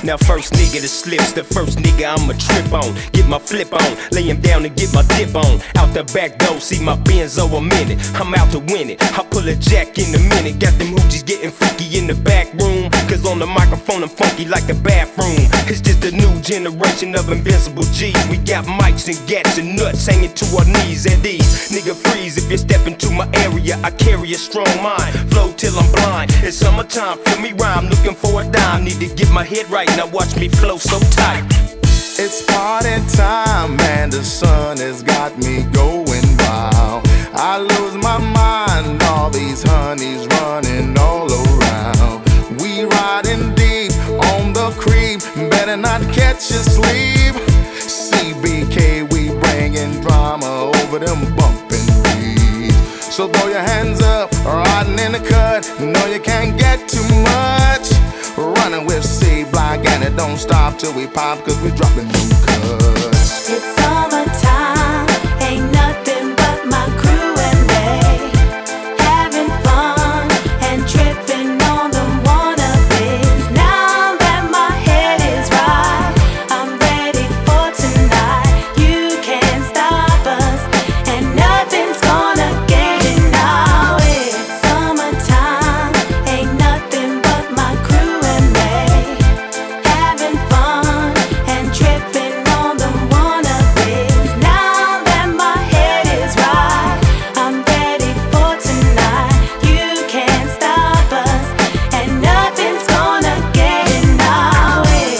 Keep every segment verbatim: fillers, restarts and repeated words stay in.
Now first nigga that slips, the first nigga I'ma trip on. Get my flip on, lay him down and get my dip on. Out the back door, see my Benzo a minute. I'm out to win it, I pull a jack in a minute. Got them hoochies getting freaky in the back room, cause on the microphone I'm funky like the bathroom. It's just a new generation of invincible G's. We got mics and gats and nuts hanging to our knees at ease. Nigga freeze if you step into my area, I carry a strong mind. Flow till I'm blind, it's summertime, feel me rhyme. Looking for a dime, need to get my head right, now watch me flow so tight. It's party time and the sun has got me going wild. I lose my mind, all these honeys running all around. We riding deep on the creep, better not catch you sleep. C B K, we bringing drama over them bumping beats. So throw your hands up, riding in the cut, no you can't get too much. Running with C-Block and it don't stop till we pop, cause we dropping new cuts. It's summertime, ain't nothing but my crew and they having fun and tripping on them wannabes. Now that my head is right, I'm ready for tonight. You can't stop us and nothing's gonna get it now. It's summertime, ain't nothing but my crew and they having fun and tripping on them wannabes. Now that my head is right, I'm ready for tonight. You can't stop us and nothing's gonna get in our way.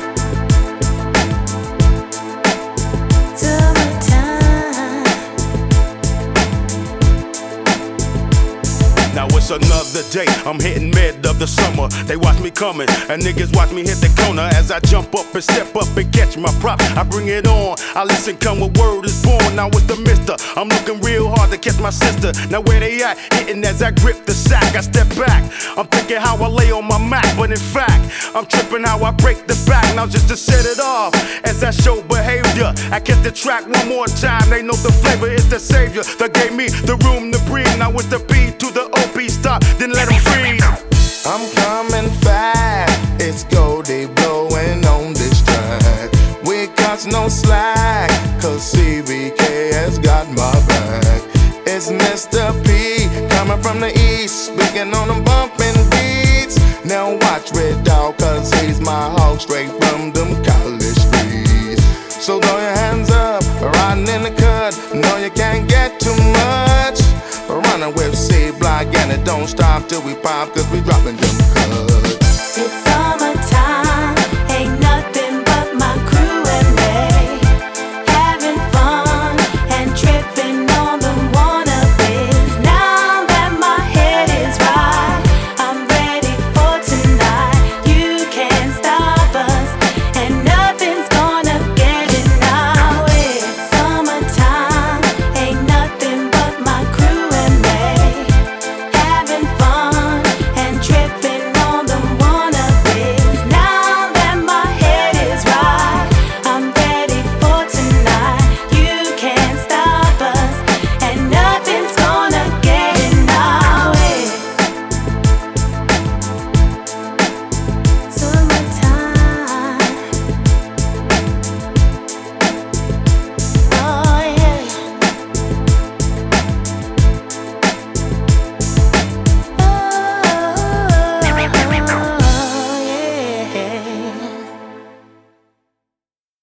Summertime. Now it's another day, I'm hitting mid of the summer. They watch me coming, and niggas watch me hit the corner. As I jump up and step up and catch my prop, I bring it on, I listen, come with word is born. Now it's the mister, I'm looking real hard to catch my sister. Now where they at? Hitting as I grip the sack, I step back. I'm thinking how I lay on my Mac, but in fact, I'm tripping how I break the back. Now just to set it off, as I show behavior, I catch the track one more time. They know the flavor is the savior that gave me the room to breathe. Now it's the B to the O P, stop, then let them freeze. I'm coming fast, it's Goldie blowing on this track. We got no slack, cause C B K has got my back. It's Mister P, coming from the east, speaking on them bumping beats. Now watch Red Dog, cause he's my hog straight from them college streets. So throw your hands up, riding in the cut, no you can't get too much. Running with C-Block and it don't stop till we pop, cause we dropping them